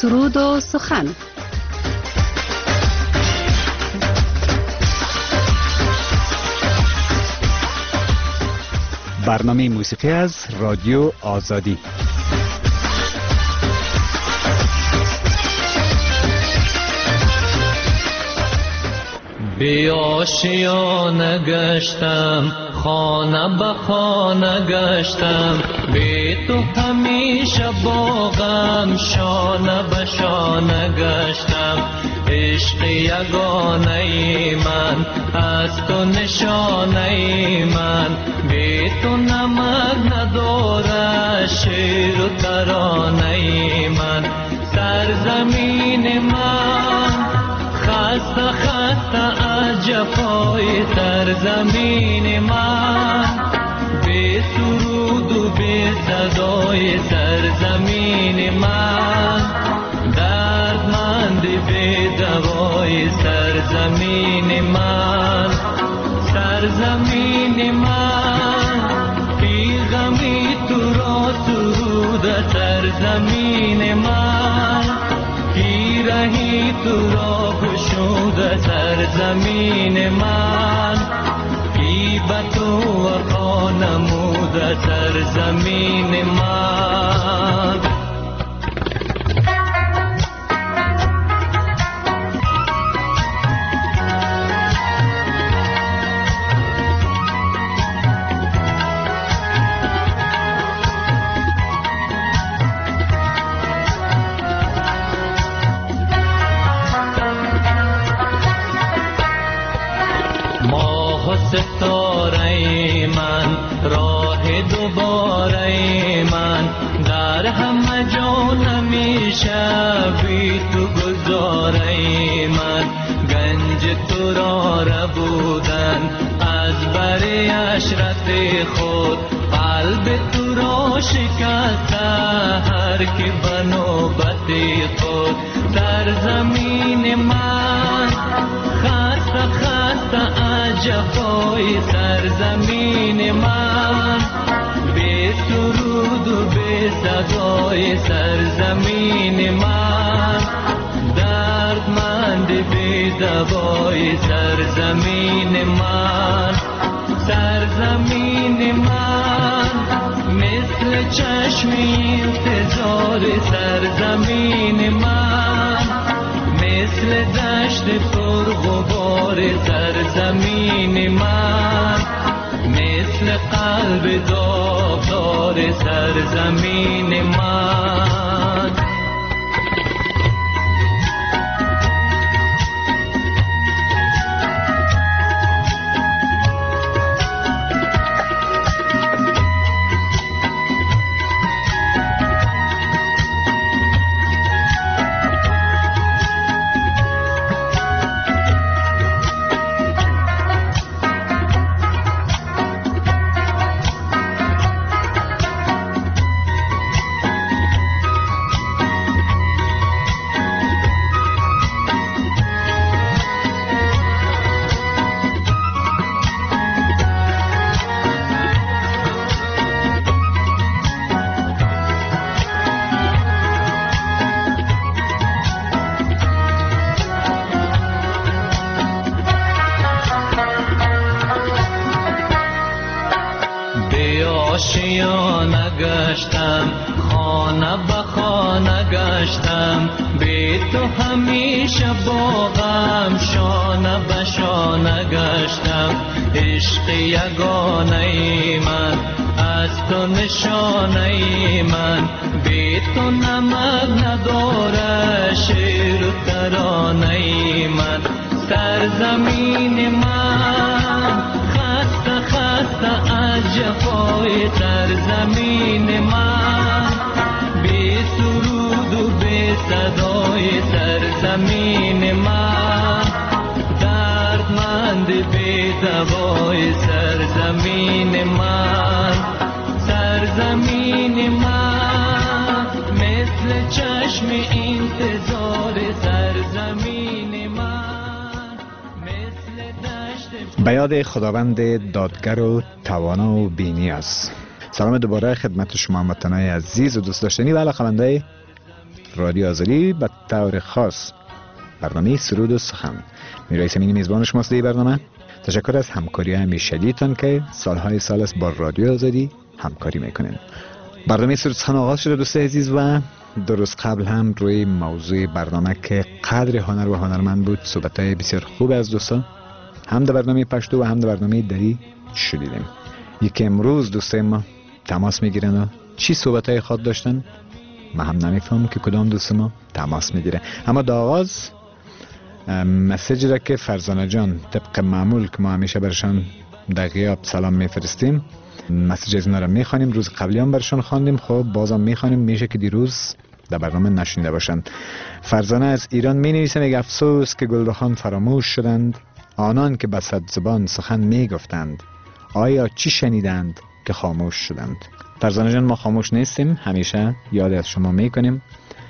سرود و سخن. برنامه موسیقی از رادیو آزادی. بی آشیانه گشتم، خانه به خانه گشتم، بی تو همیشه باغم، شانه به شانه گشتم. عشق یگانه ای من، از تو نشانه ای من، بی تو نمک نداره شعر و ترانه ای من. سرزمین من خسته خسته از جفای سرزمین من، بی سرود و بی صدای سرزمین من، دردمند بی دوای سرزمین من. سرزمین من بی غمی تو را سرود سرزمین من، رهی تو را گشود سرزمین من، کی به تو وفا نمود سرزمین من. ستاره من راه دوباره من، در همه جا نمیشه بی تو گذاره من. گنج تو را ربودن از بر عشرت خود، قلب تو را شکسته هر که به نوبت خود. سرزمین من خسته خسته از جفای سرزمین من، بی سرود و بی صدای سرزمین من، دردمند بی دوای سرزمین من. سرزمین من مثل چشم انتظار سرزمین من، مثل دشت پرغبار سرزمین من، مثل قلب داغدار سرزمین من. آشیانه گشتم، خانه به خانه گشتم، بی تو همیشه باغم، شانه به شانه گشتم. عشق یگانه ای من، از تو نشانه ای من، بی تو نمک نداره شعر و ترانه ای من. سرزمین من خسته خسته از جفای سرزمین من، بی سرود و بی صدای سرزمین من، دردمند بی دوای سرزمین من. سرزمین من مثل چشم انتظار سرزمین من، مثل دشت. به یاد خداوند دادگر و توانا و بینیاز. سلام دوباره خدمت شما هموطنان عزیز و دوست داشتنی و علاقه‌مندان رادیو آزادی به طور خاص برنامه سرود و سخن. میرایس امینی میزبان شماست در برنامه. تشکر از همکاری همیشگیتان که سالهای سال است با رادیو آزادی همکاری میکنین. برنامه سرود سخن آغاز شده دوست عزیز و درست قبل هم روی موضوع برنامه که قدر هنر و هنرمند بود صحبت‌های بسیار خوب از دوستان هم در برنامه پشتو و هم در برنامه دری شدیدیم. یکی امروز دوستای ما تماس میگیرن و چی صحبت‌های خود داشتن ما هم نمیفهمم که کدام دوست ما تماس میگیره. اما در آغاز مسیجی را که فرزانه جان طبق معمول که ما همیشه برشان در غیاب سلام میفرستیم، مسیج از اینا را میخوانیم. روز قبلی هم برشان خواندیم، خب بازم میخوانیم، میشه که دیروز در برنامه نشنیده باشند. فرزانه از ایران می نویسه، میگه افسوس که گلرخان فراموش شدند، آنان که به صد زبان سخن میگفتند، آیا چی شنیدند که خاموش شدند؟ فرزانه جان ما خاموش نیستیم، همیشه یاد از شما میکنیم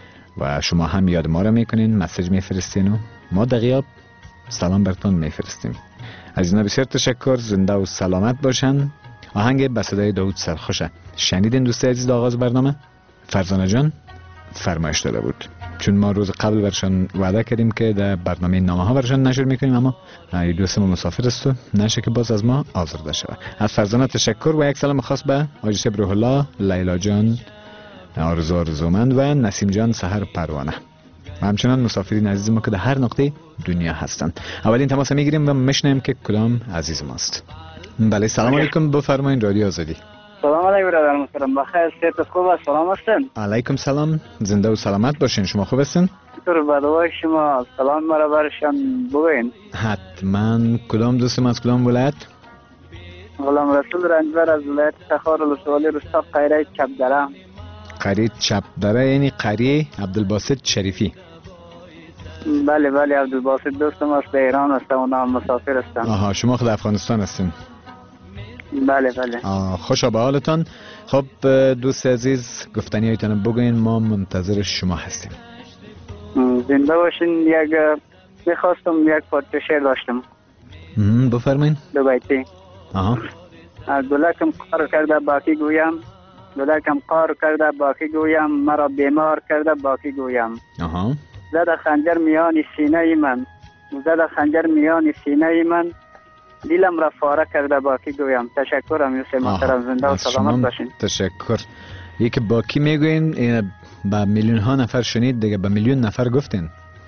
و شما هم یاد ما را میکنین، مسیج میفرستین و ما در غیاب سلام براتون میفرستیم. از اینا بسیار تشکر، زنده و سلامت باشن. آهنگ به صدای داوود سرخوشه شنیدین دوست عزیز آغاز برنامه؟ فرزانه جان فرمایش داده بود، چون ما روز قبل برشان وعده کردیم که در برنامه نامه ها برشان نشر میکنیم، اما دوست ما مسافر است و نشه که باز از ما آزرده شود. از فرزانه تشکر و یک سلام خاص به حاجی صاحب روح الله، لیلا جان آرزومند و نسیم جان سحر پروانه و همچنان مسافرین عزیز ما که در هر نقطه دنیا هستند. اولین تماس میگیریم و میشنیم که کدام عزیز ماست. بله سلام علیکم، بفرمایید رادیو آزادی. سلام علیکم برادر محترم، بخیر صحت خوب است؟ سلام هستین؟ علیکم سلام، زنده و سلامت باشین. شما خوب هستین؟ چطور بدوای شما؟ سلام مرا برشان بگوین. حتما. کدام دوستم از کدام ولایت؟ غلام رسول رنجبر از ولایت تخار ولسوالی رستاق قریه چپدره. قریه چپدره یعنی قریه عبدالباسط شریفی؟ بله بله عبدالباسط دوستم است، در ایران است و نام مسافر هستم. آها شما خود افغانستان هستین؟ بله بله. خوشا به حالتان. خب دوست عزیز گفتنی هایتان بگوین، ما منتظر شما هستیم. زنده باشین. میخواستم یک پارچه شعر داشتم. بفرمایید. دو بیتی. دلکم قار کرده باقی گویم، دلکم قار کرده باقی گویم، مرا بیمار کرده باقی گویم. زده خنجر میان سینه من، زده خنجر میان سینه من، دیلم را فاره کرده باقی گویم. تشکرم یوسف محترم، زنده و سلامت باشین. تشکر. یکی باقی میگوین با میلیون ها نفر شنید دیگه، با میلیون نفر گفتین.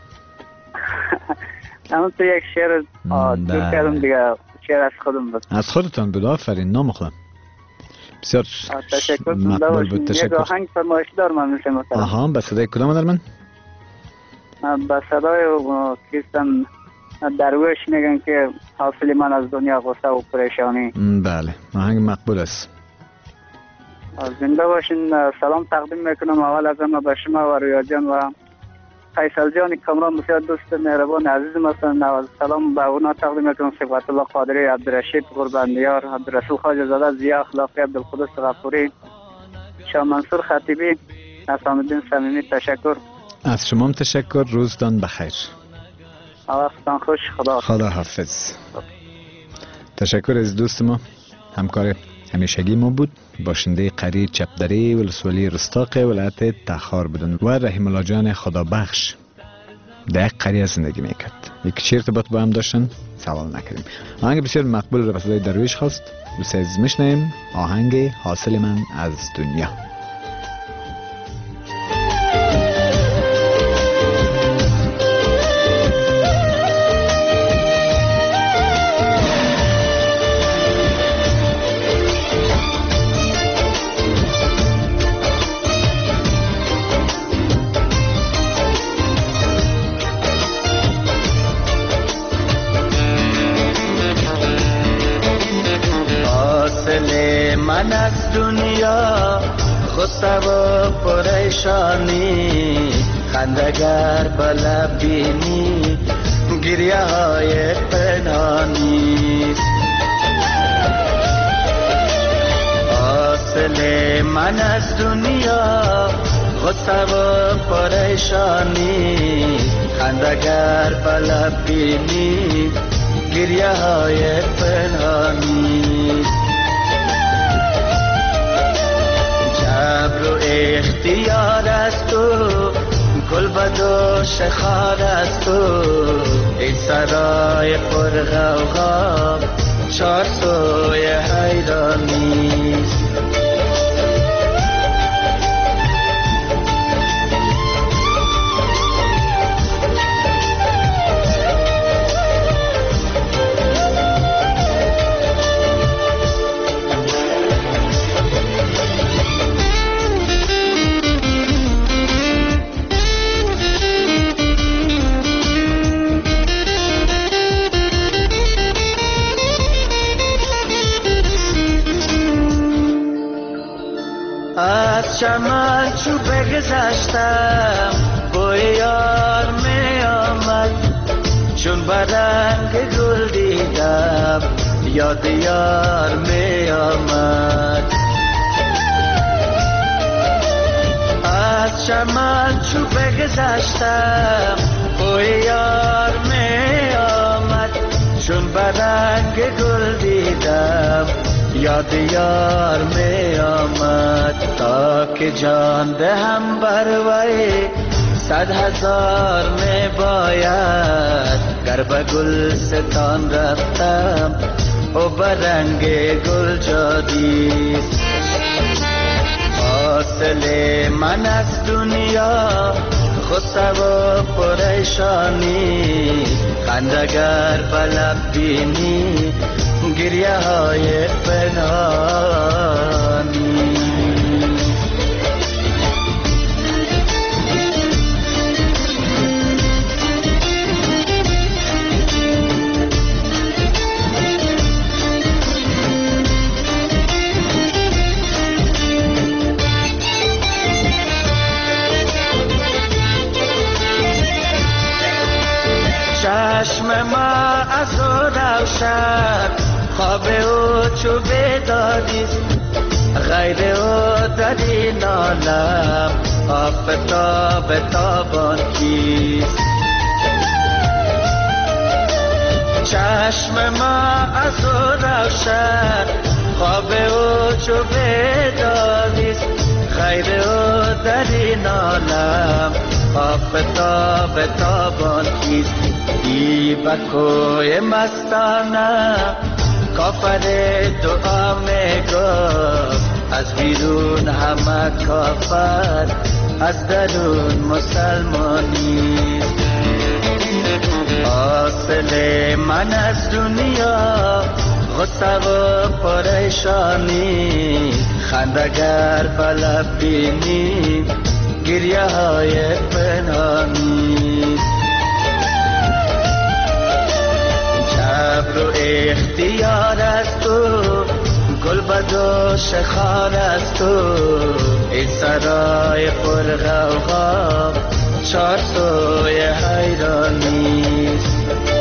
اما تو یک شعر دور کردم دیگه، شعر از خودم بود. از خودتان بود؟ آفرین، نام خودم. بسیار تشکر. مقبول بود. تشکر. یک آهنگ فرمایش دارم من یوسف محترم. به صدای کدام در من؟ به صدای کیستم درویش میگن که حاصل من از دنیا غصه و پریشانی. بله آهنگ مقبول است. زنده باشین. سلام تقدیم میکنم اول از همه به شما و رویا جان و فیصل جان کامران، بسیار دوست مهربان عزیزم هستند. سلام به اونا تقدیم میکنم، صفات الله قادری، عبدالرشید قربانیار، عبدالرسول خواجه زاده، ضیا اخلاقی، عبدالقدس غفوری، شاه منصور خطیبی، حسام الدین صمیمی. تشکر. از شما هم تشکر. روزتان بخیر. وقتتان خوش. خدا حافظ. تشکر از دوست ما، همکار همیشگی ما بود، باشنده قریه چپدره ولسوالی رستاق ولایت تخار بودن و رحیم الله جان خدا بخش در یک قریه زندگی میکرد. یک چی ارتباط با هم داشتن سوال نکردیم. آهنگ بسیار مقبول را به صدای درویش خواست. دوست عزیز میشنویم آهنگ حاصل من از دنیا. من از دنیا غصه و پریشانی، خندگر بلب بینی گریه های پنهانی. حاصل من از دنیا غصه و پریشانی، خندگر بلب بینی گریه های پنهانی. جبر و اختیار از تو گلبدوش خار از تو این سرای پر غوغا چار سوی حیرانیست. از چمن چو بگذشتم بوی یار می آمد، چون برنگ گل دیدم یاد یار می آمد. از چمن چو بگذشتم بوی یار می آمد، چون برنگ گل دیدم یاد یار می آمد. تا که جان دهم بر وی 100,000 می باید، گر به گلستان رفتم او برنگ گل جادیست. حاصل من از دنیا غصه و پریشانی، خندگر به لب بینی گریه های پنهانی. چشم ما از او روشن، خواب او چو بیداریست، غیر او در این عالم آفتاب تابان کیست. چشم ما از او روشن، خواب او چو بیداریست، غیر او در این عالم آفتاب تابان کیست. ای بکوی مستانه کافر دعا می گفت، از بیرون همه کافر از درون مسلمانیست. حاصل من از دنیا غصه و پریشانی، خندگر به لب بینی گریه های پنهانیست. جبر و اختیار از تو، گلبدوش خار از تو، این سرای پر غوغا چار سوی حیرانیست.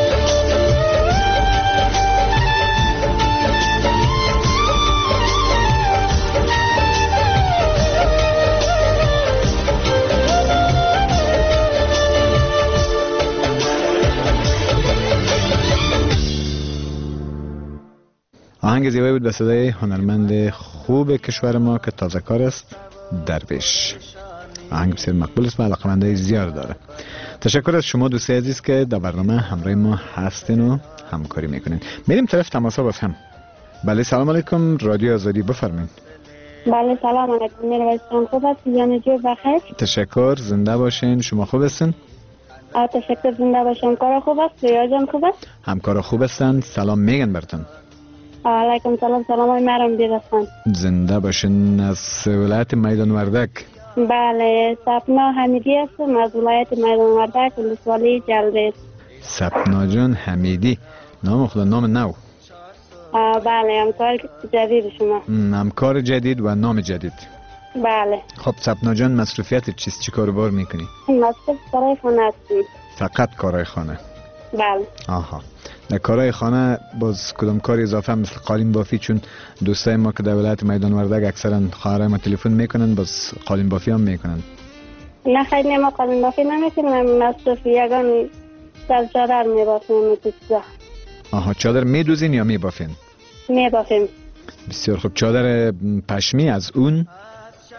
آهنگ زیبایی بود به صدای هنرمند خوب کشور ما که تازه کار است، درویش. آهنگ بسیار مقبول است و علاقه‌مندای زیاد داره. تشکر از شما دوستای عزیز که در برنامه همراه ما هستین و همکاری میکنین. میریم طرف تماسا باز هم. بله سلام علیکم، رادیو آزادی، بفرمایید. بله سلام علیکم، میرویستان خوب است؟ یعنی جو بخیر. تشکر، زنده باشین. شما خوب هستین؟ تشکر، زنده باشم. کار خوب است؟ ریا جان خوب است؟ همکار خوب هستن، سلام میگن براتون. علیکم سلام، سلام مرام دیرستان. زنده باشین. از ولایت میدان وردک. بله، سپنا حمیدی هستم از ولایت میدان وردک، ولسوالی جلبه. سپنا جان حمیدی، نام خدا، نام نو. بله، همکار جدید شما. همکار جدید و نام جدید. بله. خب سپنا جان مصروفیت چیست؟ چی کار بار میکنی؟ مصروف کارهای خانه هستیم. فقط کارهای خانه؟ بله. آها. در کارهای خانه باز کدام کار اضافه مثل قالین بافی؟ چون دوستای ما که در ولایت میدان وردک اکثرا خواهرای ما تلفن میکنن، باز قالین بافی هم میکنن. نه خیلی ما قالین بافی نمیکنیم، مصروف یگان در چادر میبافیم. آها، چادر میدوزین یا میبافین؟ میبافیم. بسیار خوب. چادر پشمی از اون؟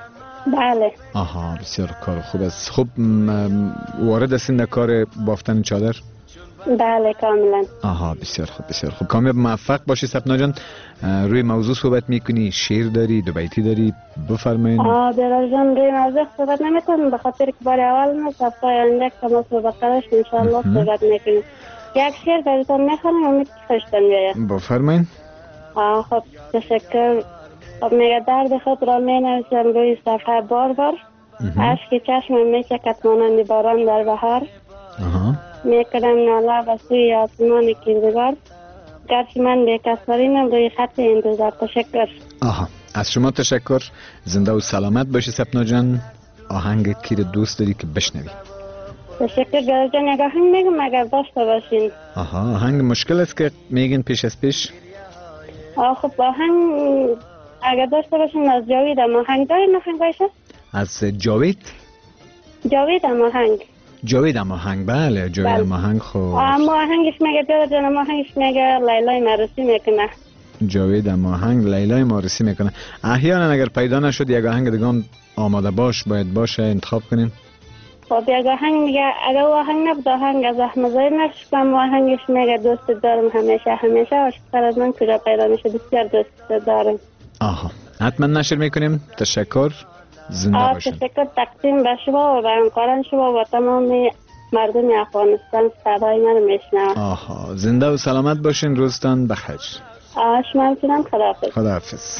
بله. آها، بسیار کار خوب است. خب وارد هستین در کار بافتن چادر؟ بله کاملا. آها، بسیار خوب بسیار خوب. کامیاب موفق باشی سپنا جان. روی موضوع صحبت میکنی، شعر داری، دو بیتی داری، بفرمایید. برای جان روی موضوع صحبت نمیکنم به خاطر که بار اول ما هفته آینده که ما صحبت کردش انشاءالله صحبت میکنیم. یک شعر براتون میخوانم امید که خوشتون بیاید. بفرمایید. خب تشکر. خب میگه درد خود را می نویسم روی صفحه بار بار، اشک چشمم میچکد مانند باران در بهار، میکنم ناله به سوی آسمان کردگار، گرچه من بیکسارینم روی خط انتظار. تشکر. آها، از شما تشکر. زنده و سلامت باشی سپنا جان. آهنگ کی رو دوست داری که بشنوی؟ تشکر گرد جان. یک آهنگ میگم اگر داشته باشین. آها، آهنگ مشکل است که میگین پیش از پیش. خب آهنگ اگر داشته باشین از جاوید هم آهنگ دارین؟ آهنگ باشه از جاوید؟ جاوید هم آهنگ. جاوید هم آهنگ، بله جاوید هم آهنگ. خب اما آهنگش میگه گرد جان، اما آهنگش میگه لیلای مرسی میکنه. جاوید هم آهنگ لیلای مرسی میکنه. احیانا اگر پیدا نشد یک آهنگ دیگه آماده باید باشه انتخاب کنین. خب یک آهنگ میگه اگر آهنگ نبود آهنگ از احمدزاده نقش کنم. آهنگش میگه دوست دارم همیشه عاشق‌تر از من کجا پیدا میشه. بسیار دوست دارم. آها، حتما نشر میکنیم. تشکر. زنده باشین. تشکر. تقدیم به شما و به همکاران شما و تمام مردم افغانستان صدای من میشنوند. آها، زنده و سلامت باشین. روزتان بخیر. شما همچنان. خداحافظ. خداحافظ.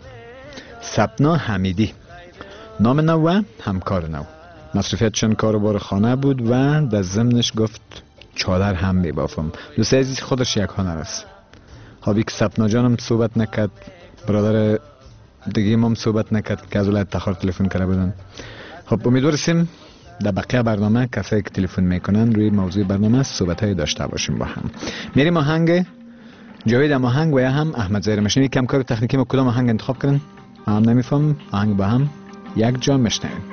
سپنا حمیدی، نام نو و همکار نو. مصروفیتشان کاروبار خانه بود و در ضمنش گفت چادر هم میبافم. دوست عزیز خودش یک هنر است. خوابی که سپنا جانم صحبت نکرد، برادر دیگه هم صحبت نکرد که از ولایت تخار تلفن کرده بودن. خب امیدواریم در بقیه برنامه کسایی که تلفن میکنن روی موضوع برنامه صحبت های داشته باشیم با هم. میریم آهنگ جاوید هم آهنگ و یا هم احمد زاهر مشنوی. کم کار تکنیکی ما کدام آهنگ انتخاب کردن هم نمیفهم. آهنگ با هم یک جا مشنویم.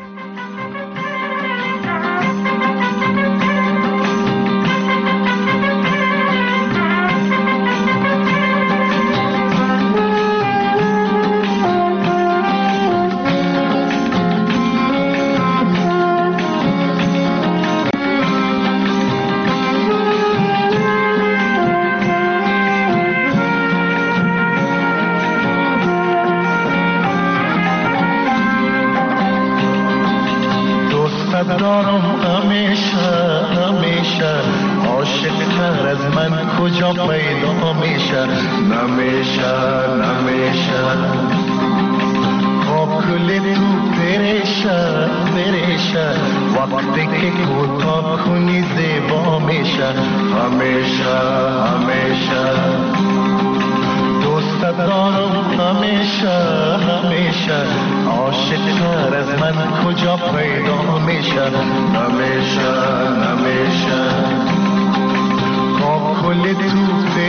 دارم همیشه عاشق تر از من کجا پیدا میشه. نمیشه با کل تو بریشه وقتی که کوتاه کنی زیبا میشه. همیشه دوست دارم همیشه عاشق تر از من کجا پیدا میشه. نمیشه با کل تو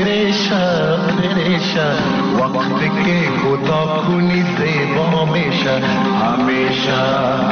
بریشه وقتی که کوتاه کنی زیبا میشه. همیشه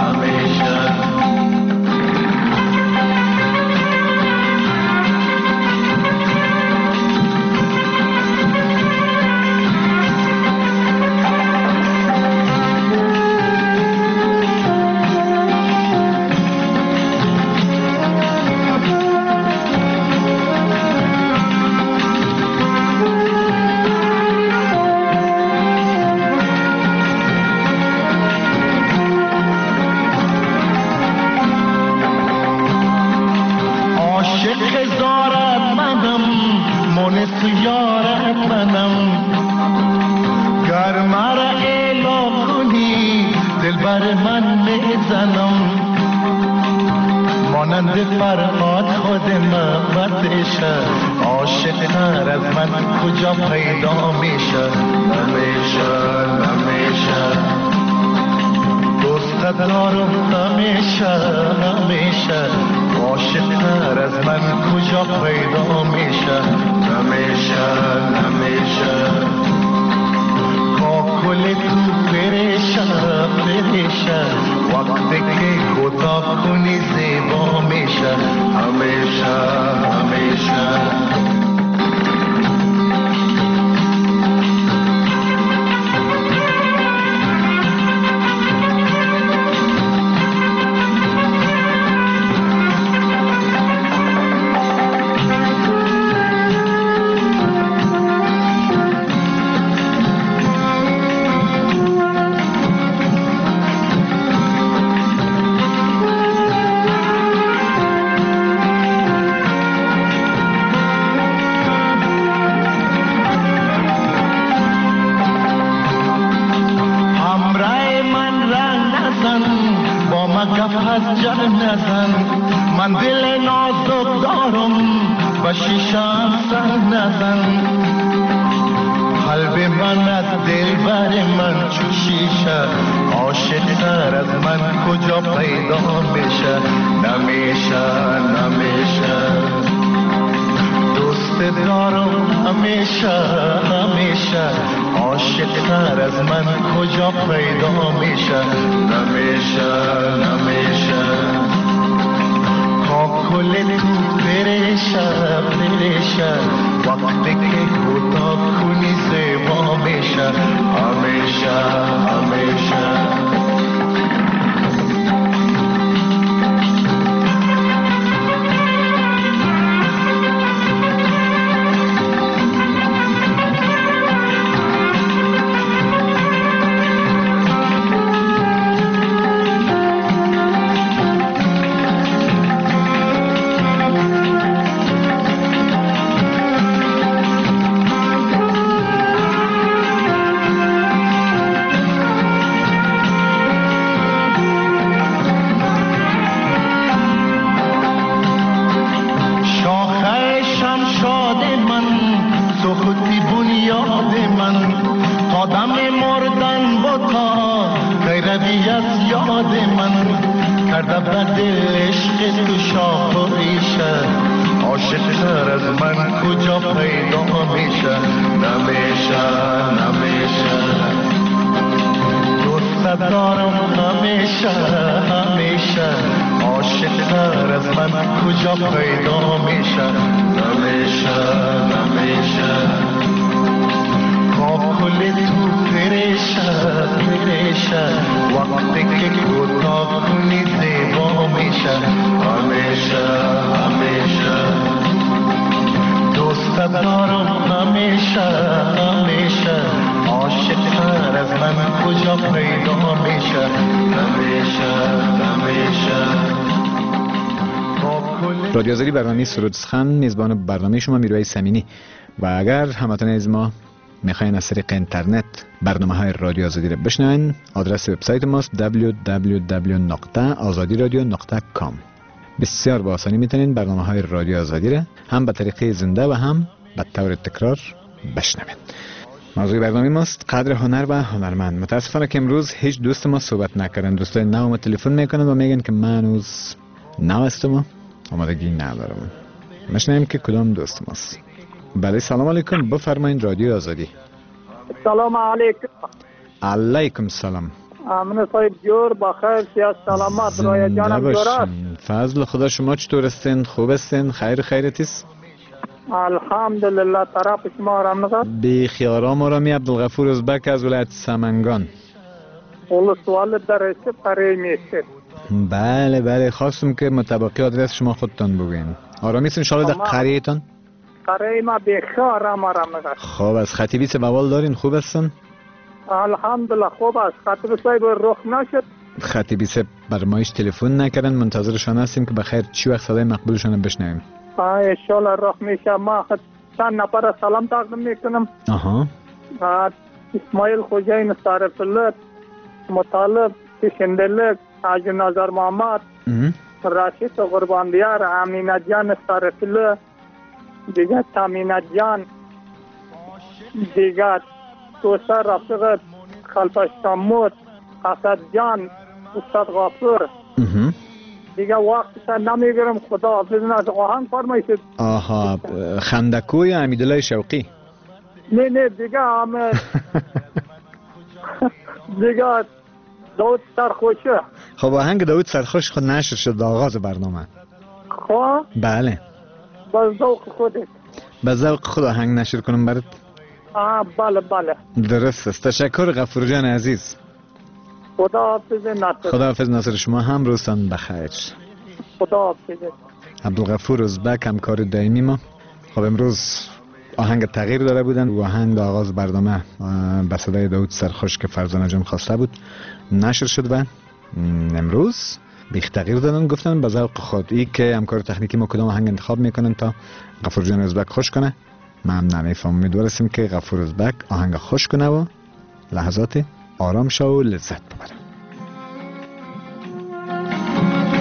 فرهاد خود محبتشه عاشق تر از من کجا پیدا میشه. نمیشه دوست دارم همیشه عاشق تر از من کجا پیدا میشه. نمیشه با کل تو بریشه وقتی که کوتاه کنی زیبا میشه. همیشه از جر نزن، من دل نازک دارم و شیشم سر نزن. قلب من از دل بر من چو شیشه، عاشق تر از من کجا پیدا میشه؟ نمیشه نمیشه. دوست دارم همیشه همیشه، عاشق تر از من کجا پیدا میشه؟ نمیشه نمیشه. کاکل تو پریشه پریشه، وقتی که کوتاه کنی زیبا میشه. همیشه همیشه. رادیو آزادی برنامه سرود سخن، میزبان برنامه شما میرویس امینی. و اگر همتون از ما میخواین از طریق اینترنت برنامه های رادیو آزادی رو بشنوین، آدرس وبسایت ماست www.azadiradio.com. بسیار با آسانی میتونین برنامه های رادیو آزادی رو هم به طریق زنده و هم به طور تکرار بشنوین. موضوع برنامه ماست قدر هنر و هنرمند. متاسفانه که امروز هیچ دوست ما صحبت نکردن. دوستای نو ما تلفن میکنن و میگن که من هنوز نو هستم و آمادگی ندارم. مشنیم که کدام دوست ماست. بله سلام علیکم، بفرمایید رادیو آزادی. سلام علیکم. علیکم سلام. امن صاحب جور بخیر، سیاست سلامت. رای جانم جور است. فضل خدا، شما چطور هستین؟ خوب هستین؟ خیرت است؟ الحمدلله. طرف شما آرام نگاه؟ بی خیارام آرامی. عبدالغفور ازبک از ولایت سمنگان. اول سوال در است پره میشه. بله خواستم که مطابقی آدرس شما خودتان بگوین. آرامی است ان شاء الله در قریه‌تان؟ قریه ما بخیر آرام نگاه. خب از خطیبی سوال دارین؟ خوب هستن؟ الحمدلله خوب است. خطیب صاحب رخ نشد. خطیبی صاحب برمایش تلفن نکردن، منتظرشان هستیم که بخیر چی وقت صدای مقبولشون بشنویم. ان شاء الله رخ میشه. ما چند نفر سلام تقدیم میکنم. اسماعیل خوجین صارف الله، مطالب کشندلک، حاج نظر محمد، راشد قربان دیار، امینه جان صارف الله، دیگر تامینه جان، دیگر توسر رفیق خلفش تامور، اسد جان، استاد غافور. دیگه وقت نمیگیرم. خدا حافظ. از آهنگ فرمایید. خندکو یا امیدالله شوقی؟ نه دیگه همه دیگه داود سرخوشه. خب آهنگ داود سرخوش خود نشر شد آغاز برنامه. خب بله با ذوق خودت. با ذوق خود آهنگ نشر کنم برات؟ بله درست است. تشکر غفور جان عزیز. خدا حافظ ناصر. خدا حافظ ناصر. شما هم روزتان بخیر. خدا حافظ. عبدالغفور ازبک همکار دائمی ما. خب امروز آهنگ تغییر داده بودن و آهنگ آغاز برنامه به صدای داود سرخوش که فرزانه جان خواسته بود نشر شد و امروز بیخ تغییر دادن، گفتن به ذوق خود. این که همکار تکنیکی ما کدام آهنگ انتخاب میکنن تا غفور جان ازبک خوش کنه من نمیفهم. امیدوارم که غفور ازبک آهنگ خوش کنه و لحظات آرام شو و لذت ببره.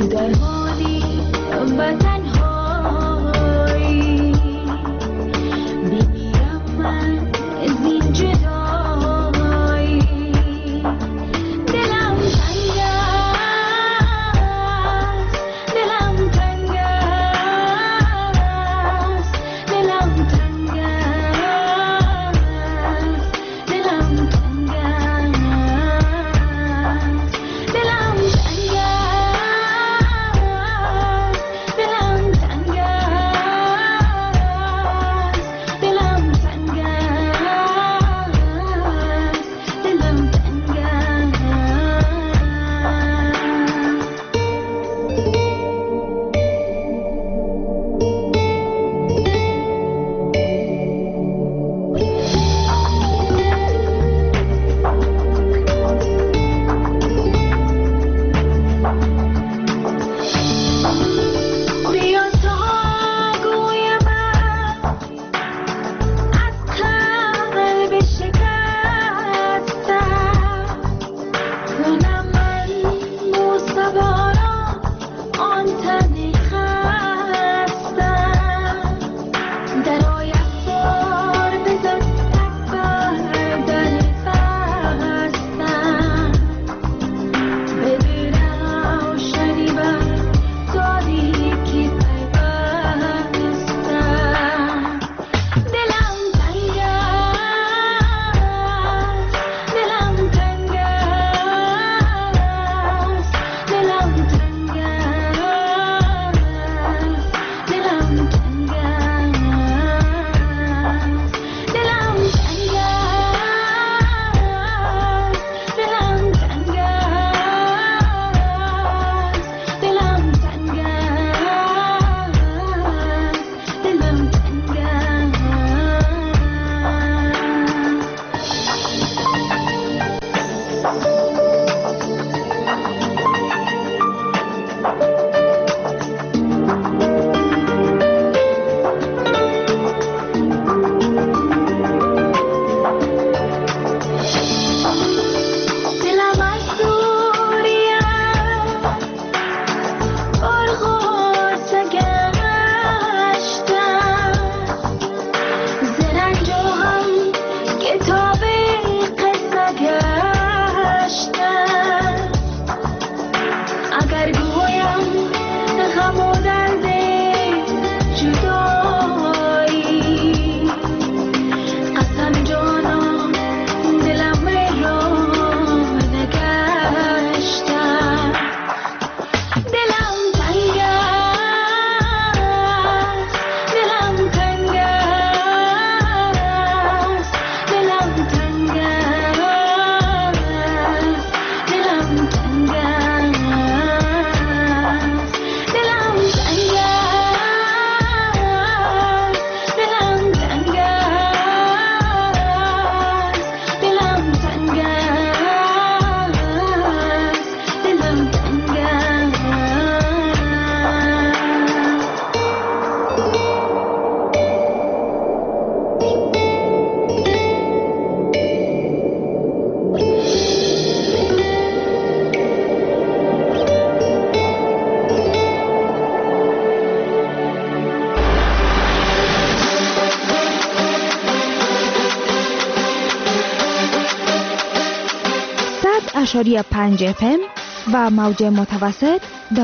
.5 FM و موج متوسط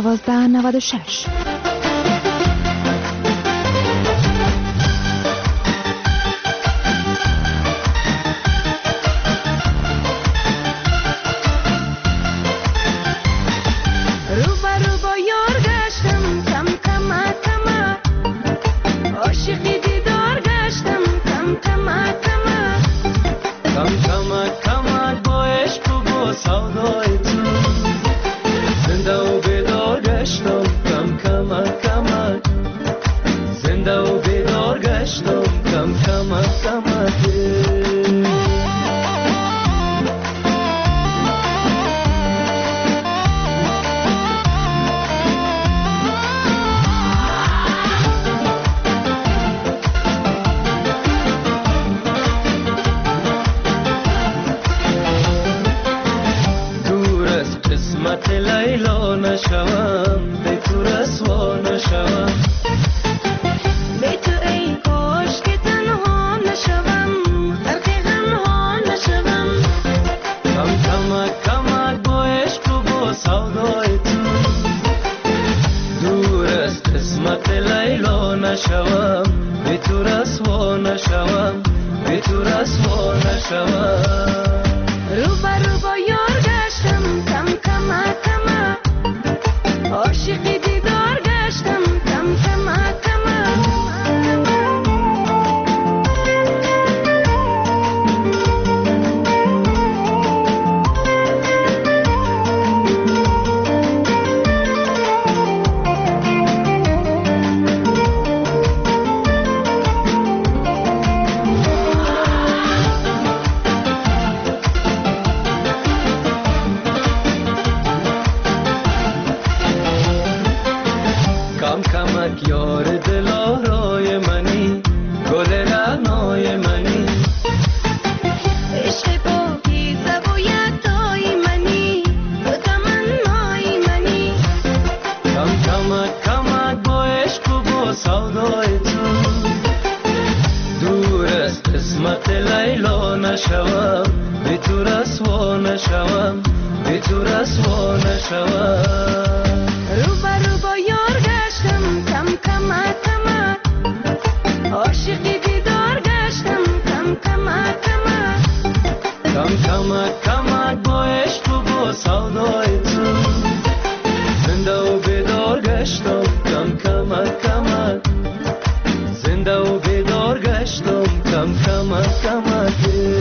1296. سودای تو زنده و بیدار گشتم کم کم نشوم به تو رسوا نشوم به تو ای کاش که تنها نشوم غرق غم ها نشوم کم کمک با عشق و با سودای تو دور از قسمت لیلا نشوم به تو رسوا نشوم به تو رسوا نشوم رو با یار گشتم کم عاشقی دیدار گشتم کم یار دلارای منی گل رعنای منی عشق پاکیزه و یکتای منی تو تمنای منی کمک با عشق و با سودای تو دور از قسمت لیلا نشوم به تو رسوا نشوم به تو رسوا نشوم رو با یار گشتم کم عاشقی دیدار گشتم کم کمک با عشق و با سودای تو زنده و بیدار گشتم کمک زنده و بیدار گشتم کمک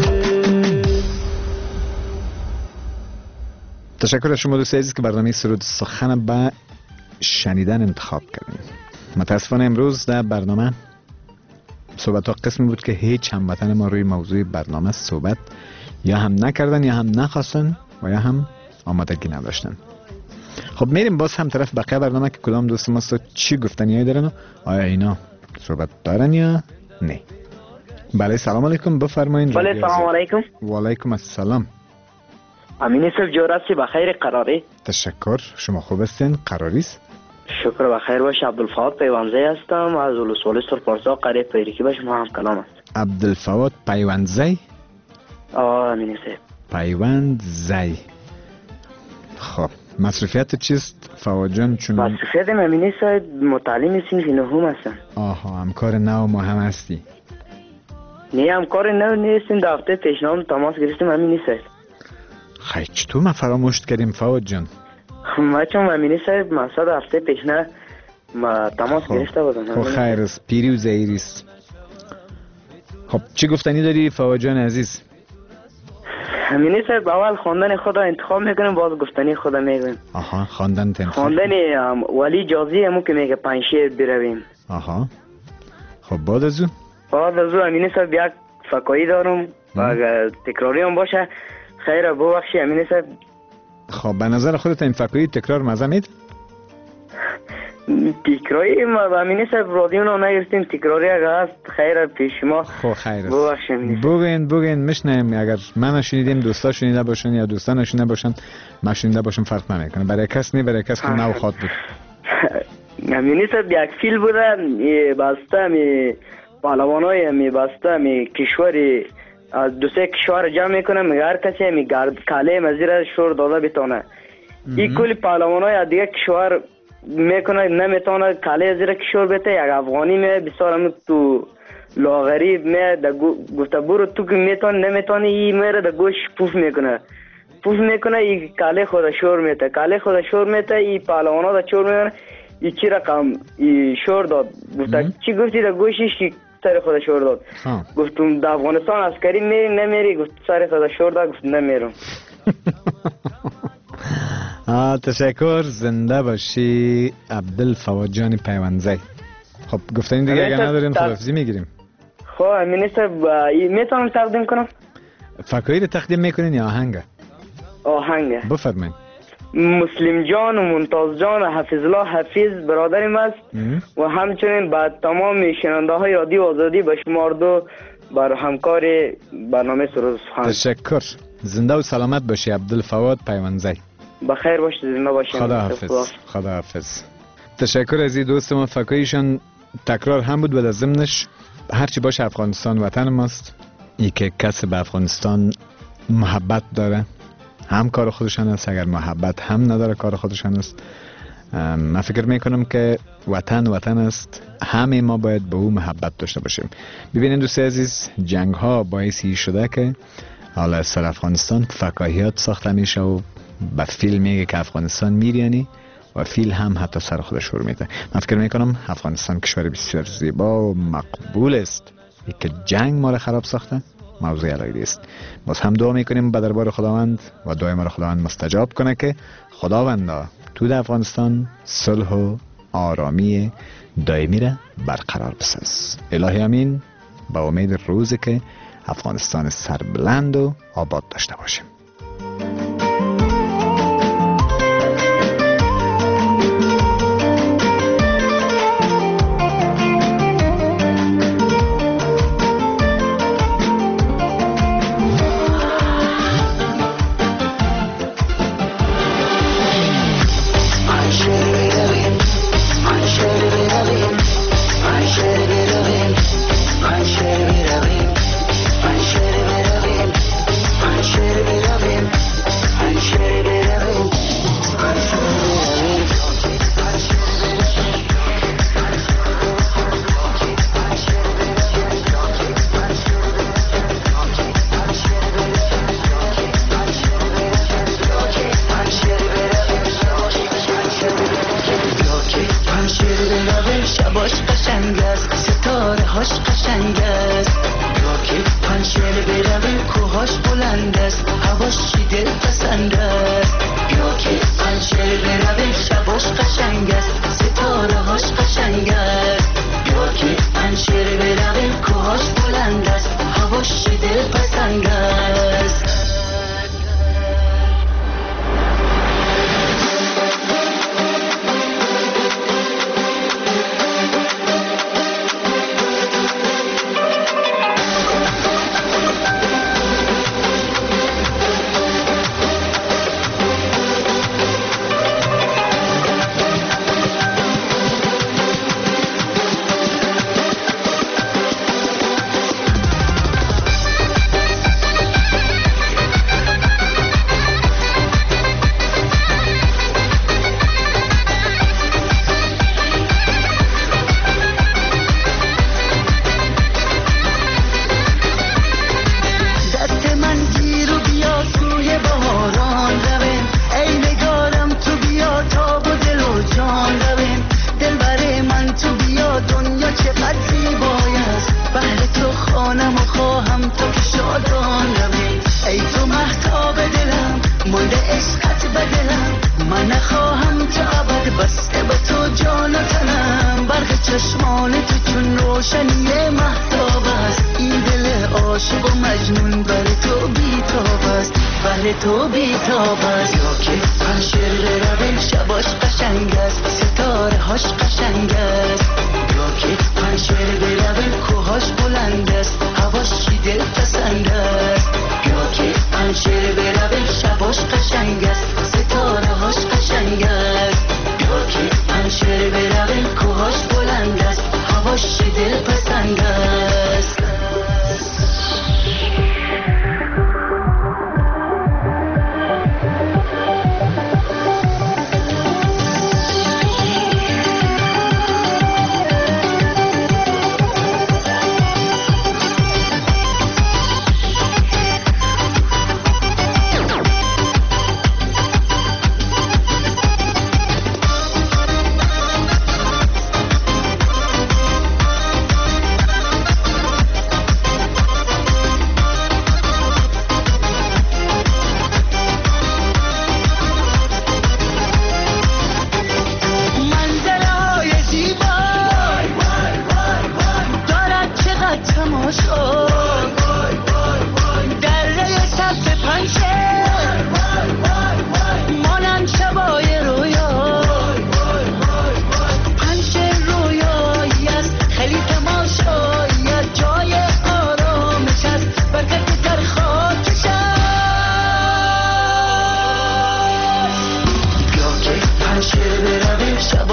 تشکر از شما دوست عزیز که برنامه سرود سخن به شنیدن انتخاب کردیم. متاسفانه امروز در برنامه صحبت ها قسمی بود که هیچ هموطن ما روی موضوع برنامه صحبت یا هم نکردن یا هم نخواستن و یا هم آمادگی نداشتن. خب میریم باز هم طرف بقیه برنامه که کدام دوست ما چی گفتنی دارن و آیا اینا صحبت دارن یا نه. بله سلام علیکم بفرمایید. بله سلام علیکم. و علیکم السلام. امین صاحب جور هستی بخیر قراری؟ تشکر شما خوب هستین قراری است؟ شکر بخیر باشه. عبدالفواد پیوندزی هستم از ولسوالی سرپارسا قریب پیریکی به شما هم کلام است. عبدالفواد پیوندزی؟ امین صاحب پیوندزی. خب مصرفیت چیست فواد جان؟ چون مصرفیت امین صاحب متعلم صنف نهم هستم. همکار نو ما هم هستی؟ نه همکار نو نیستیم، در هفته پیشنهاد تماس گرفتیم امین صاحب. خیلی چطور ما فراموش کردیم فواد جان؟ ما چون امین صاحب مساد هفته پیشنهاد ما تماس گرفته بودم. خب خیر است، پیری و زهیری است. خب چی گفتنی داری فواد جان عزیز؟ امین صاحب اول خواندن خدا انتخاب میکنیم باز گفتنی خدا میگویم. خواندن انتخاب. خواندن ولی جازی همون که میگه پنشیر برویم. خب بعد از او امین صاحب یک فکایی دارم و اگر تکراری هم باشه خیره ببخشی امین صاحب. خب به نظر خودت این فکایی تکرار مزه مید؟ تکراری ما امین صاحب رادیو رو نگرفتیم، تکراری اگر هست خیره پیش ما. خب خیر است ببخشی امین صاحب. بگین میشنیم. اگر من نشنیدیم دوستا شنیده باشن یا دوستا نشنیده باشن ما شنیده باشم فرق نمیکنه. برای کس نه برای کس که نو خواد بود. امین صاحب یک فیل بوده بسته می پهلوانای می بسته می کشوری از دو سه کشور جمع میکنه میگه هر کسی می کاله مزیر شور داده بتونه. این کلی پهلوانای از دیگه کشور میکنه نمیتونه کاله زیر کشور بته. یک افغانی می بسیار هم تو لاغری می گفته برو تو که نمیتونه این میره در گوش پوف میکنه این کاله خود شور میته این پهلوانا دا شور میکنه. این چی رقم این شور داد گفته چی گفتی در گوشش که سر خود شور داد. گفتم در افغانستان عسکری میری نمیری؟ گفت سر خود شور داد. گفت نمیرم. تشکر زنده باشی عبدالفواد جان پیوندزی. خب گفتنی دیگه اگر نداریم خداحافظی میگیریم. خب امین صاحب میتونم تقدیم کنم؟ فکایی رو تقدیم میکنین یا آهنگه؟ آهنگه. بفرمایید. مسلم جان و ممتاز جان و حفیظ الله حفیظ برادریم است و همچنین با تمام شنونده های رادیو آزادی به شمار دو بر همکار برنامه سرود سخن. تشکر زنده و سلامت باشی عبدالفواد پیوندزی. بخیر باشید، زنده باشید. خدا حافظ. تشکر از این دوست ما. فکایشان تکرار هم بود و در ضمنش هرچی باشه افغانستان وطن ماست. ای که کسی به افغانستان محبت داره هم کار خودشان است، اگر محبت هم نداره کار خودشان است. من فکر میکنم که وطن است، همه ما باید به او محبت داشته باشیم. ببینید دوست عزیز، جنگ ها باعثی شده که حالا از سر افغانستان فکاهیات ساخته میشه و به فیل میگه که افغانستان میریانی و فیل هم حتی سر خودش شور میده. من فکر میکنم افغانستان کشور بسیار زیبا و مقبول است. که جنگ ما را خراب ساخته موضوع علیه است. باز هم دعا میکنیم به دربار خداوند و دعای ما را خداوند مستجاب کنه که خداوندا تو در افغانستان صلح و آرامی دائمی را برقرار بساز. الهی امین. با امید روزی که افغانستان سربلند و آباد داشته باشیم.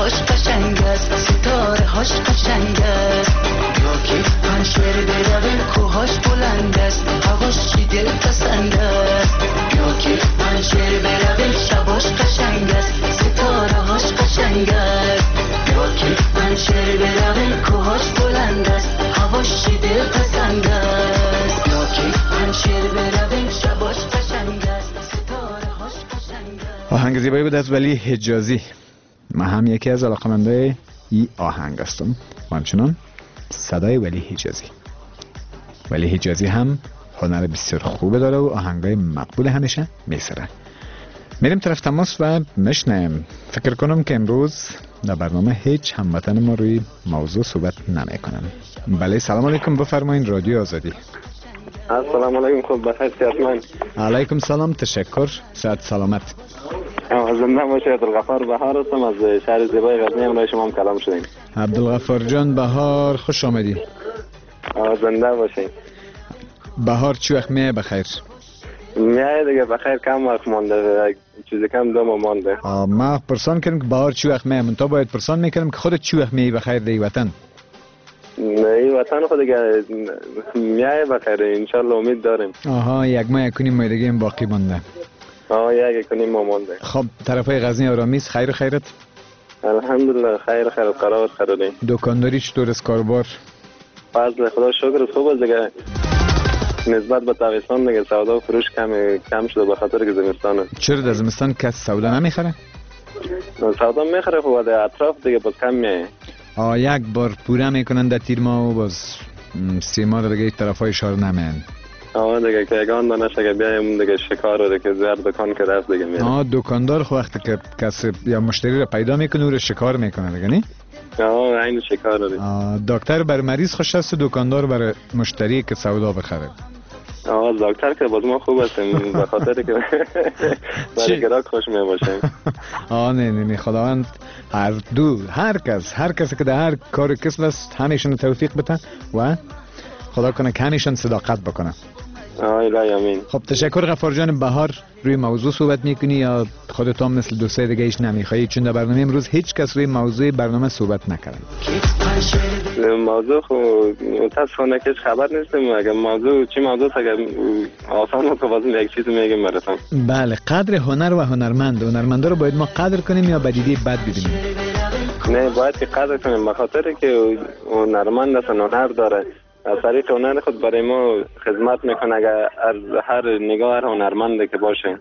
هاش قشنگ است ستاره هاش قشنگ است یا که پنشور برویم کوهاش بلند است هواش چی دل پسند است یا که پنشور برویم شباش قشنگ است ستاره هاش قشنگ است یا که پنشور برویم کوهاش بلند است هواش چی دل پسند است یا که پنشور برویم شباش قشنگ است ستاره هاش قشنگ است. آهنگ زیبایی بود از ولی حجازی. من هم یکی از علاقه‌مندای این آهنگ هستم و همچنان صدای ولی حجازی. ولی حجازی هم هنر بسیار خوب داره و آهنگای مقبول همیشه میسره. میریم طرف تماس و میشنیم. فکر کنم که امروز در برنامه هیچ هموطن ما روی موضوع صحبت نمیکنن. بله سلام علیکم، بفرمایین رادیو آزادی. السلام علیکم، خوب بخیر صحتمند. علیکم سلام، تشکر، صحت سلامت. زنده باشید. عبدالغفار بهار هستم از شهر زیبای غزنی. امروز شما هم کلام شدیم. عبدالغفار جان بهار، خوش آمدی. زنده باشید. بهار چی وقت میه بخیر؟ میایه دیگه بخیر، کم وقت مانده، چیزی کم 2 ماه مانده. ما پرسان کردم که بهار چی وقت میه، من تا باید پرسان میکردم که خودت چی وقت میه بخیر دی وطن؟ این وطن خود دیگه میایه بخیر، انشالله امید داریم. آها، یک ماه یکنیم ماه دیگه هم باقی مانده. یک کنیم ما مانده. خب طرفای غزنی آرامیست خیر خیرت؟ الحمدلله خیر قرار خیریم. دکانداری چطور است، کاربار؟ فضل خدا شکر خوب است دیگه. نسبت به تابستان دیگه سودا و فروش کم شده به خاطر که زمستانه. چرا در زمستان کس سودا نمیخره؟ سودا میخره خب در اطراف دیگه باز کم میایه. یک بار پوره میکنن در تیر ماه و باز 3 ماه دیگه طرفای شهر نمیان. دیگه که یگان دانه شگه بیایم دیگه شکار رو که زیاد دکان که رفت دیگه میره. دکاندار خب وقتی که کسی یا مشتری رو پیدا میکنه او رو شکار میکنه دیگه نی؟ این شکار رو. دکتر بر مریض خوش است و دکاندار بر مشتری که سودا بخره. دکتر که باز ما خوب هستیم به خاطر که برای گراک خوش می باشیم. نه خداوند هر کسی که در هر کار کسب است همیشون توفیق بده و خدا کنه که همیشون صداقت بکنه. الهی آمین. خب تشکر غفار جان. بهار روی موضوع صحبت میکنی یا خودت هم مثل دوستای دیگه ایش نمیخوایی؟ چون در برنامه امروز هیچ کس روی موضوع برنامه صحبت نکرد. موضوع خب متاسفانه که خبر نیستم. اگه چی موضوع اگه آسان که واسه یک چیز میگم براتون. بله، قدر هنر و هنرمندا رو باید ما قدر کنیم یا بدیدی بد ببینیم؟ نه، باید که قدر کنیم به خاطر که هنرمند است، هنر داره. از طریق هنر خود برای ما خدمت میکنه. اگر هر نگاه هر هنرمنده که باشه.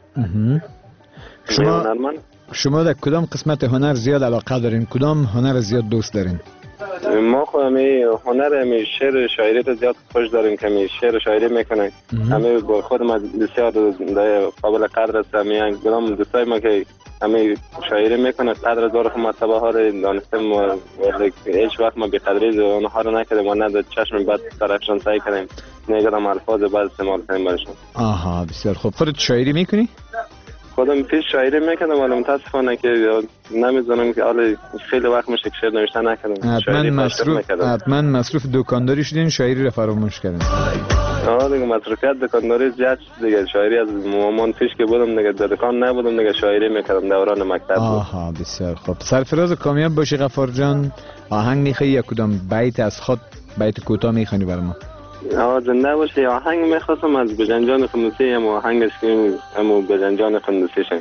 شما در کدام قسمت هنر زیاد علاقه دارین؟ کدام هنر زیاد دوست دارین؟ ما خود هنر شعر شاعری رو زیاد خوش داریم که شعر شاعری میکنه. همه با خود ما بسیار قابل قدر است. همه گرام دوستای ما که همه شاعری میکنه قدر داره. خود مرتبه ها رو دانستیم و هیچ وقت ما بی‌قدری اونها رو نکردیم و نه در چشم بد طرفشان سعی کنیم نگرم الفاظ بد استعمال کنیم برشون. بسیار خوب. خودت شاعری میکنی؟ خودم پیش شاعری میکنم ولی متاسفانه که نمیدونم که حالا خیلی وقت میشه که شعر نوشته نکردم. حتما مصروف دکانداری شدین، شاعری رو فراموش کردین. دیگه مصروفیت دکانداری زیاد دیگه. شاعری از مامان پیش که بودم دیگه در دکان نبودم دیگه شاعری میکردم دوران مکتب. بسیار خوب. سرفراز کامیاب باشی غفار جان. آهنگ میخوایی یا کدام بیت از خود بیت کوتاه میخوانی برام؟ زنده باشی. آهنگ میخواستم از بجنجان خندوسی، هم آهنگش که همو بجنجان خندوسی شد.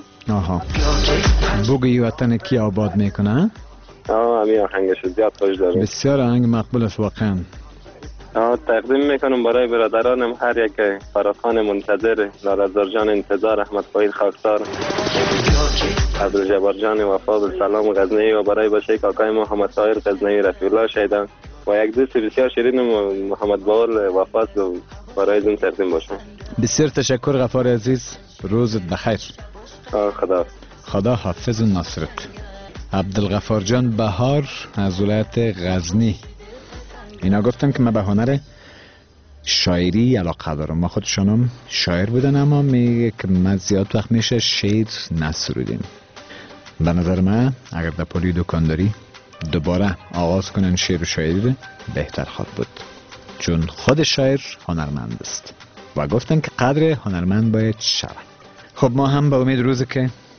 بوگی وطن کی آباد میکنه؟ همین آهنگش زیاد خوش دارم. بسیار آهنگ مقبول است واقعا. تقدیم میکنم برای برادرانم هر یک. فراخان منتظر، لالزار جان انتظار، احمد فایل خاکسار، عبدالجبار جان وفا بالسلام غزنی و برای باشه کاکای محمد طاهر غزنی رفیع الله شیدان و یک دوست بسیار شیرین محمد باول وفاس برای زن تقدیم باشم. بسیار تشکر غفار عزیز، روزت بخیر. خدا حافظ و ناصرت. عبدالغفار جان بهار از ولایت غزنی. اینا گفتن که من به هنر شاعری علاقه دارم. ما خودشانم شاعر بودن اما میگه که من زیاد وقت میشه شعر نسرودیم. به نظر من اگر در پولی دکانداری دوباره آغاز کنن شعر و شاعری رو بهتر خواهد بود، چون خود شاعر هنرمند است و گفتن که قدر هنرمند باید شود. خب ما هم به امید روزی که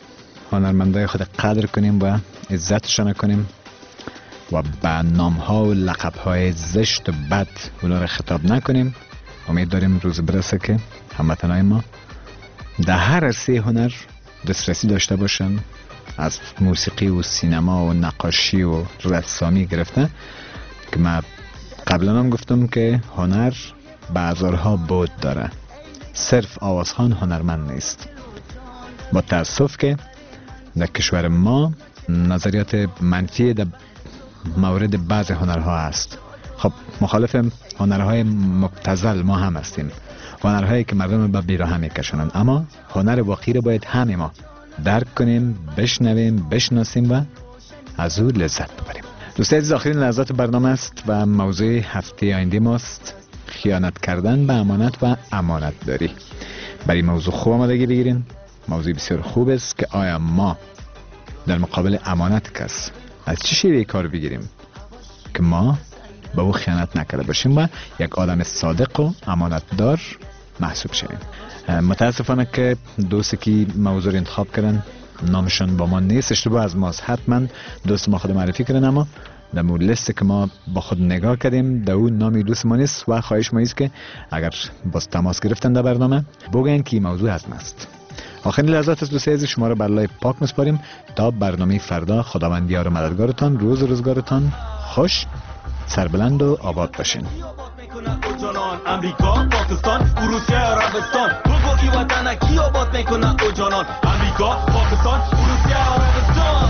هنرمندای خود قدر کنیم و عزتشان کنیم و به نام‌ها و لقب‌های زشت و بد اونا را خطاب نکنیم. امید داریم روز برسه که هموطنای ما در هر عرصه هنر دسترسی داشته باشن، از موسیقی و سینما و نقاشی و رسامی گرفته که من قبلا هم گفتم که هنر به هزارها بعد داره، صرف آوازخوان هنرمند نیست. با تأسف که در کشور ما نظریات منفی در مورد بعض هنرها هست. خب مخالف هنرهای مبتذل ما هم هستیم، هنرهایی که مردم به بیراه میکشونن، اما هنر واقعی رو باید همه ما درک کنیم، بشنویم، بشناسیم و از او لذت ببریم. دوستان عزیز، آخرین لحظات برنامه است و موضوع هفته آینده ماست خیانت کردن به امانت و امانت داری. برای موضوع خوب آمادگی بگیرین. موضوع بسیار خوب است که آیا ما در مقابل امانت کس از چه شیوه کار بگیریم که ما به او خیانت نکرده باشیم و یک آدم صادق و امانتدار محسوب شویم. متاسفانه که دوستی که موضوع رو انتخاب کردن نامشان با ما نیست، اشتباه از ماست. حتما دوست ما خود معرفی کردن، اما در مورد لیست که ما با خود نگاه کردیم در اون نامی دوست ما نیست و خواهش ما است که اگر باز تماس گرفتن در برنامه بگن که موضوع از ماست. آخرین لحظات از دوست عزیز شما را بر لای پاک میسپاریم تا برنامه فردا. خداوند یار و مددگارتان، روز و روزگارتان خوش، سربلند و آباد باشین. امریکا، پاکستان، روسیه، عربستان، بگو ای وطن کی آباد میکنه او جانان. امریکا، پاکستان، روسیه، عربستان.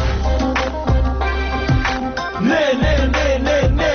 نه نه نه نه نه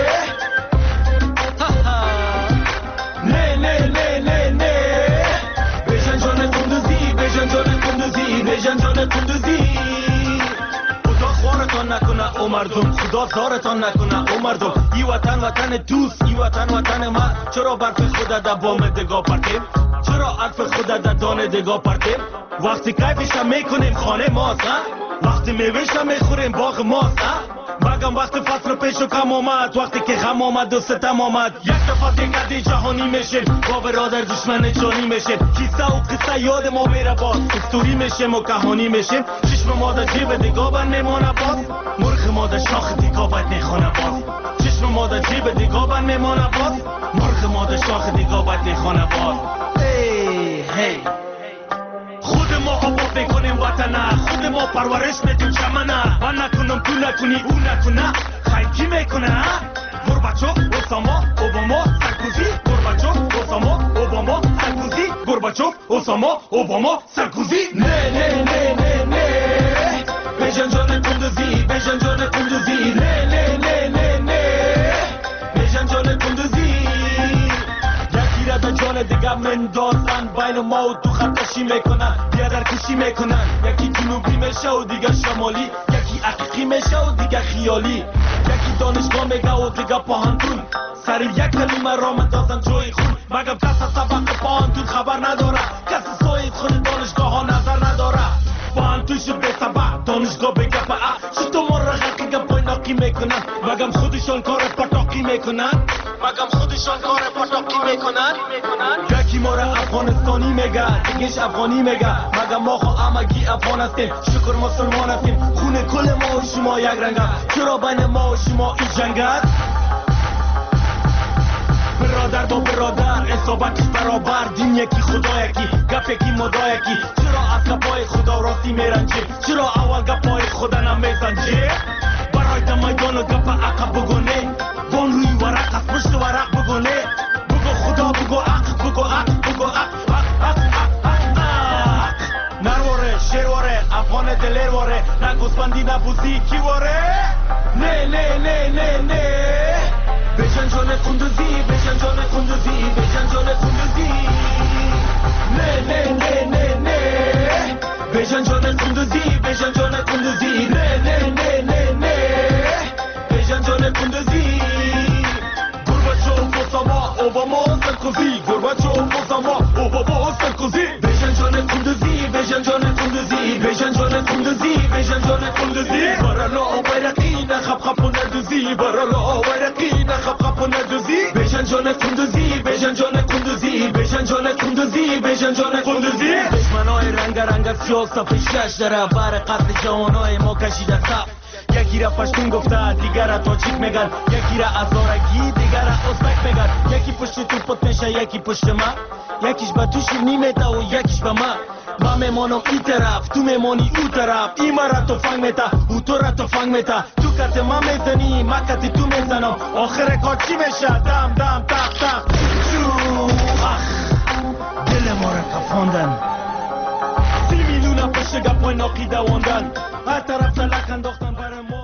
نه نه نه نه نه بجن جان کندوزی، بجن جان کندوزی، بجن جان کندوزی. خدا خوارتان نکنه او مردم، خدا زارتان نکنه او مردم. ای وطن وطن دوست، ای وطن وطن من. چرا برف خدا در بام دگاه پرتیم، چرا عطف خدا در دانه دگاه پرتیم. وقتی کیفشم میکنیم خانه ماست، وقتی میوهشم میخوریم باغ ماست. مگم وقت فصل پیش و کم آمد، وقتی که غم آمد و ستم آمد. یک دفعه دیگه جهانی میشیم، با برادر دشمن جانی میشیم. کیسه و قصه یاد ما میره باز، استوری میشیم و کهانی میشیم. چشم ما در جیب دیگاه بند میمانه باز، مرغ ما در شاخ دیگاه بند میخونه باز. چشم ما در جیب دیگاه بند میمانه باز، مرغ ما در شاخ دیگاه بند میخونه باز. هی هی خود ما آباد میکنیم وطنه، خود ما پرورش میدیم چمنه. من نکنم تو نکنی او نکنه، خیلی کی میکنه؟ گورباچوف، اوساما، اوباما، سرکوزی. گورباچوف، اوساما، اوباما، سرکوزی. گورباچوف، اوساما، اوباما، سرکوزی. نه نه نه نه نه بجن جان کندوزی، بجن جان کندوزی. نه نه نه نه نه بجن جان کندوزی. یکی را در جان دیگه مندازن، بین ما و تو خطشی میکنن، بیادر کشی میکنن. یکی جنوبی میشه و دیگه شمالی، یکی حقیقی میشه و دیگه خیالی. یکی دانشگاه میگه و دیگه پاهنتون، سر یک کلمه را مندازن جای خون. مگم کس از سبق پاهنتون خبر نداره، کس سایت خود دانشگاه ها نظر نداره. پاهنتون شد به سبق، دانشگاه بگه پا شد ما را حقیقه پای ناقی میکنن. مگم خودشان کار پتاقی میکنن، مگم خودشان کار پتاقی میکنن. یکی ما را افغانستانی میگه، دیگهش افغانی میگه. مگم ما خو همگی افغان هستیم، شکر مسلمان هستیم. خون کل ما و شما یک رنگ است، چرا بین ما و شما این جنگ است؟ برادر با برادر حسابتش برابر، دین یکی خدا یکی، گپ یکی مدا یکی. چرا از گپای خدا راستی میرنجی، چرا اول گپای خدا نمیزنجی؟ برای در میدان و گپ عقب بگونه، بان روی ورق از پشت ورق بگونه. بگو خدا، بگو عق، بگو عق، بگو عق. نرواره، شیرواره، افغان دلیرواره، نه گوسفندی نه بوزی کی واره. نه نه نه نه نه بجن جان کندوزی، بجن جان کندوزی، بجن جان کندوزی. نه نه نه نه نه بجن جان کندوزی، بجن جان کندوزی. نه نه نه نه نه بجن جان کندوزی. گورباچوف، اوساما، اوباما، سرکوزی. گورباچوف، اوساما، اوباما، سرکوزی. بجن جان کندوزی، بجن جان کندوزی، بجن جان کندوزی، بجن جان کندوزی. برالا بیرقی نخب خب و ندوزی، برالا بیرقی نخب خب و ندوزی. بجن جان کندوزی، بجن جان کندوزی، بجن جان کندوزی، بجن جان کندوزی. دشمنای رنگ رنگ سیاه صفحه 6 داره بر قتل جوانای ما کشیده صف یکی را پشتون گفته دیگر را تاجیک میگن یکی را ازارگی دیگر را ازبک میگن یکی پشت تو پت میشه یکی پشت ما یکیش به تو شیرنی میده و یکیش به ما میمانم این طرف تو میمانی او طرف این ما را تفنگ میده او تو را تفنگ میده تو کت ما میزنی ما کتی تو میزنم آخر کار چی میشه دم دم تق تق چو اخ دل ما را کفاندن 30 میلیون پشت گپای ناقی دواندن هر طرف سلک انداختن برای ما